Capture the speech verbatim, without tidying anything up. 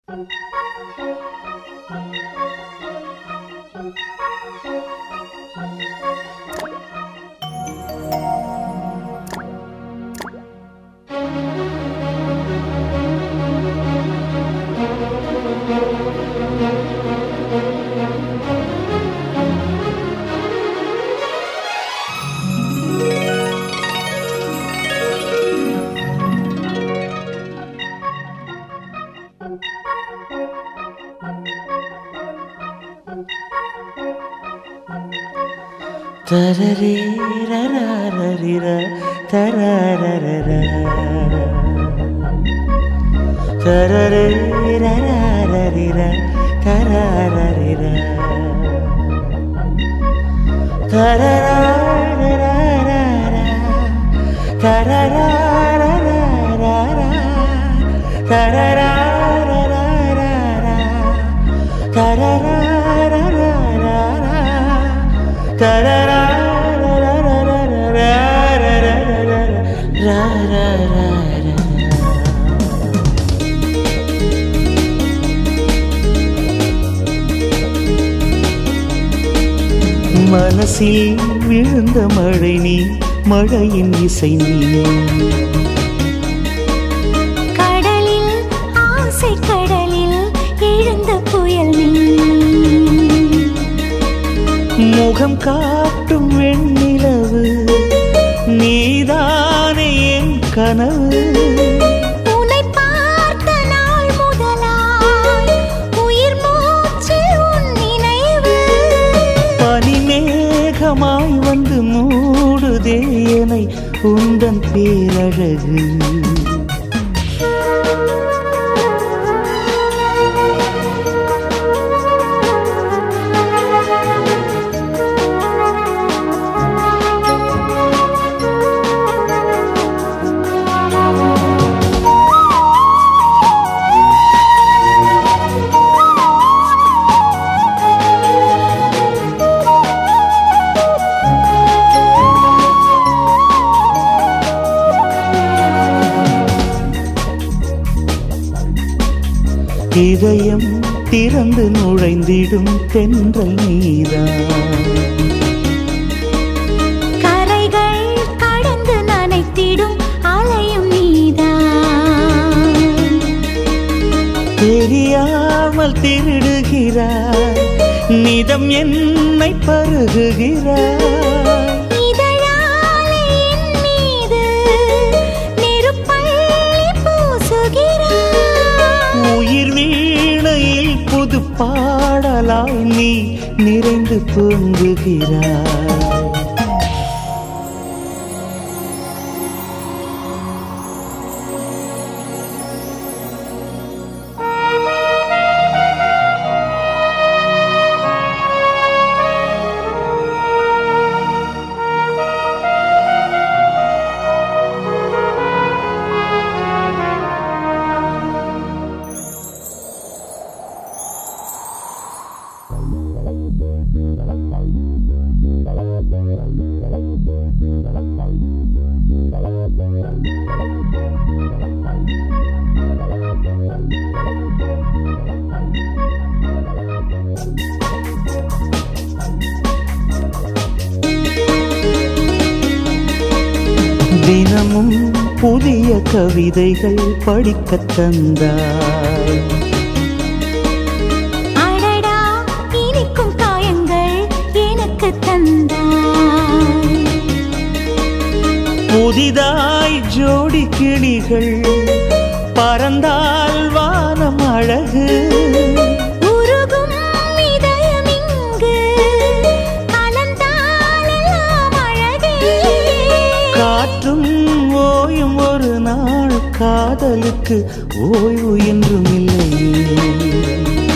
தரரே ரரரரிர தரரரர தரரே ரரரரிர தரரரிர தரரரரர தரரரரர தரரரரர தரரரரர மனசில் விழுந்த மழை நீ, மழையின் இசை நீ. கடலில் ஆசை கடலில் எழுந்த புயல் நீ. முகம் காட்டும் வெண்ணிலவு நீதானே என் கனவு. உன்னை பார்த்த நாள் முதலாய் உயிர் மூச்சில் உன் நினைவு. பனிமேகமாய் வந்து மூடுதே என்னை உந்தன் பேரழகு. இதயம் திறந்து நுழைந்திடும் தென்றல் நீதான். கரைகள் கடந்து நனைத்திடும் அலையும் நீதான். தெரியாமல் திருடுகிறாய், நிதம் என்னை பருகுகிறாய். உயிர் வீணையில் புது பாடலாய் நீ நிறைந்து பொங்குகிறாய். தினமும் புதிய கவிதைகள் படிக்கத் தந்தாய். அடடா இனிக்கும் காயங்கள் எனக்கு தந்தாய். புதிதாய் ஜோடி கிளிகள் பறந்தால் வானம் அழகு. உருகும் இதயம் இங்கு கலந்தால் எல்லாம் அழகே. காற்றும் ஓயும் ஒரு நாள், காதலுக்கு ஓய்வு என்றும் இல்லை.